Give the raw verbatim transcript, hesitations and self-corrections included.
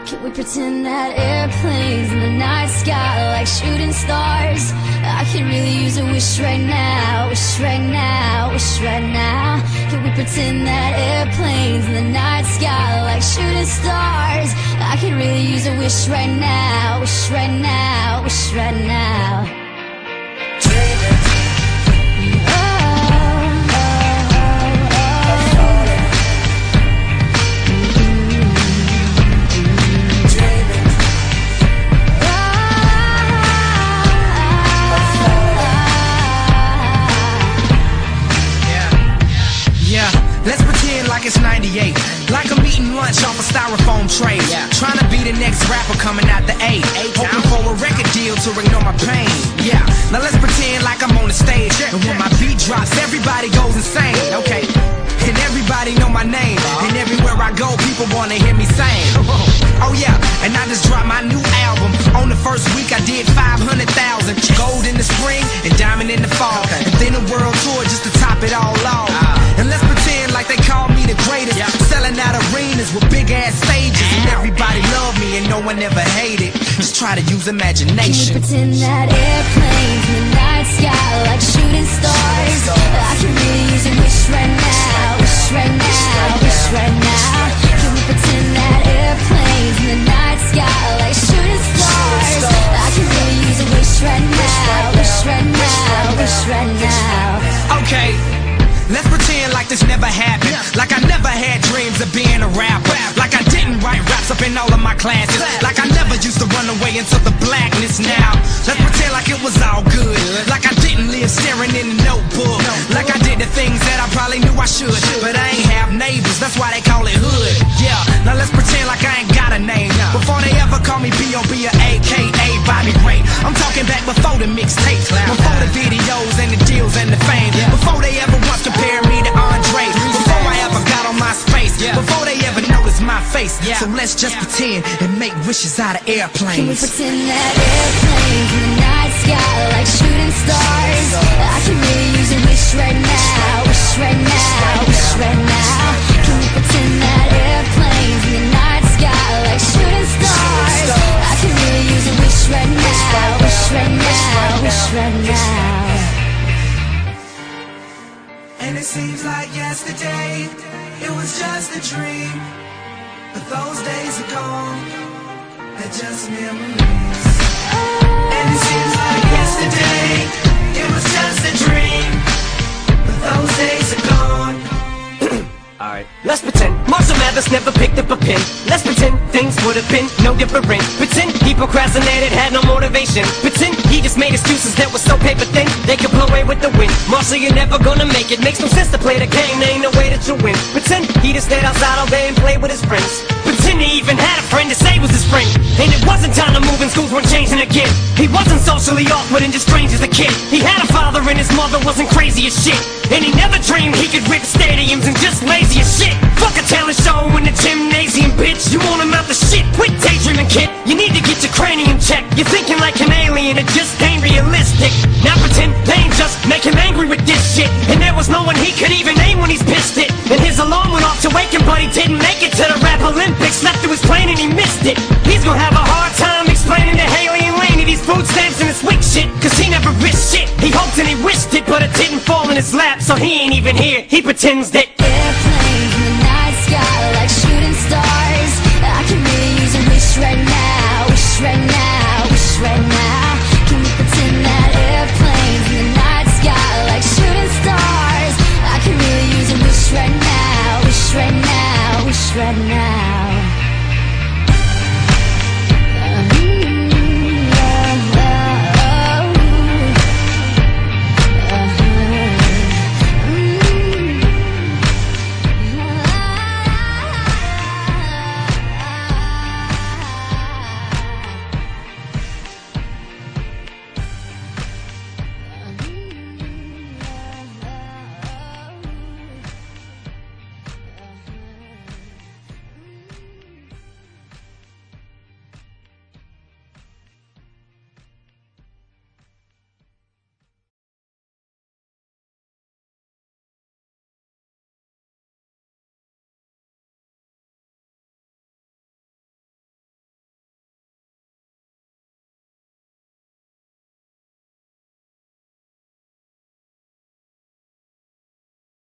Can we pretend that airplanes in the night sky like shooting stars? I could really use a wish right now, wish right now, wish right now. Can we pretend that airplanes in the night sky like shooting stars? I could really use a wish right now, wish right now, wish right now. Let's pretend like it's ninety-eight, like I'm eating lunch off a styrofoam tray, yeah. Trying to be the next rapper coming out the eight, hoping for a record deal to ignore my pain. Yeah, now let's pretend like I'm on the stage, and when my beat drops, everybody goes insane. Okay, and everybody know my name, and everywhere I go, people wanna hear me sing. Oh yeah, and I just dropped my new album. On the first week, I did five hundred thousand. Gold in the spring and diamond in the fall, and then a world tour just to top it all off. And let's pretend like they call me the greatest, selling out arenas with big ass stages, and everybody love me and no one ever hated. Just try to use imagination. Can we pretend that airplanes in the night sky like shooting stars? I can really use a wish right now, wish right now, wish right now. Can we pretend that airplanes in the night sky like shooting stars? I can really use a wish right now, wish right now, wish right now. Okay, let's pretend like this never happened, like I never had dreams of being a rapper, like I didn't write raps up in all of my classes, like I never used to run away into the blackness. Now let's pretend like it was all good, like I didn't live staring in the notebook, like I did the things that I probably knew I should, but I ain't have neighbors, that's why they call it hood. Yeah, now let's pretend like I ain't got a name, before they ever call me B O B or A K A Bobby Ray. I'm talking back before the mixtapes, before the videos and the deals and the fame, before they ever once compare me to Andre, before I ever got on my space, before they ever noticed my face. So let's just pretend and make wishes out of airplanes. Can we pretend that airplanes in the night sky like shooting stars? I can really use a wish right now, wish right now, wish right now. Can we pretend that airplanes in the night sky like shooting stars? I can really use a wish right now, wish right now, wish right now. And it seems like yesterday, it was just a dream, but those days are gone, they're just memories. And it seems like yesterday, it was just a dream, but those days are gone. Alright, let's pretend Marshall Mathers never picked up a pen. Let's pretend things would have been no different. Pretend he procrastinated, had no motivation. Pretend he just made excuses that were so paper thin they could blow away with the wind. Marshall, you're never gonna make it. Makes no sense to play the game, there ain't no way that you'll win. Pretend he just stayed outside all day and played with his friends. Pretend he even had a friend to say was his friend. And it wasn't time to move and schools weren't changing again. He wasn't socially awkward and just strange as a kid. He had a father and his mother wasn't crazy as shit. And he never dreamed he could rip stadiums and just lazy as shit. Fuck a talent show in the gymnasium, bitch. You want him out the shit, quit daydreaming, kid. You need to get your cranium checked. You're thinking like an alien, it just ain't realistic. Now pretend pain just make him angry with this shit. And there was no one he could even name when he's pissed it. And his alarm went off to wake him, but he didn't make it to the rap Olympics. Left through his plane and he missed it. He's gonna have a hard time explaining to Haley and Laney these food stamps and this weak shit, cause he never risked shit. He hoped and he wished it, but it didn't fall in his lap, so he ain't even here. He pretends that